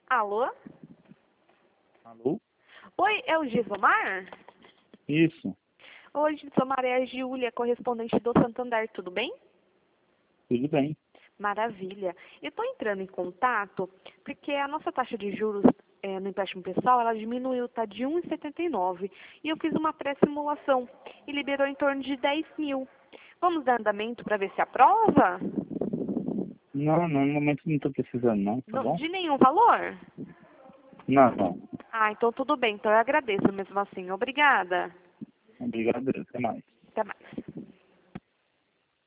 Alô? Alô? Oi, é o Gisomar? Isso, Oi, Gisomar, é a Giulia, correspondente do Santander, tudo bem? tudo bem. Maravilha. Eu estou entrando em contato porque a nossa taxa de juros no empréstimo pessoal, ela diminuiu, está de 1,79. E eu fiz uma pré-simulação e liberou em torno de 10 mil. Vamos dar andamento para ver se aprova? Não, no momento não estou precisando não, tá Não, bom? de nenhum valor? Não, não. Ah, então tudo bem. Então eu agradeço mesmo assim. Obrigada. Obrigado, até mais. Até mais.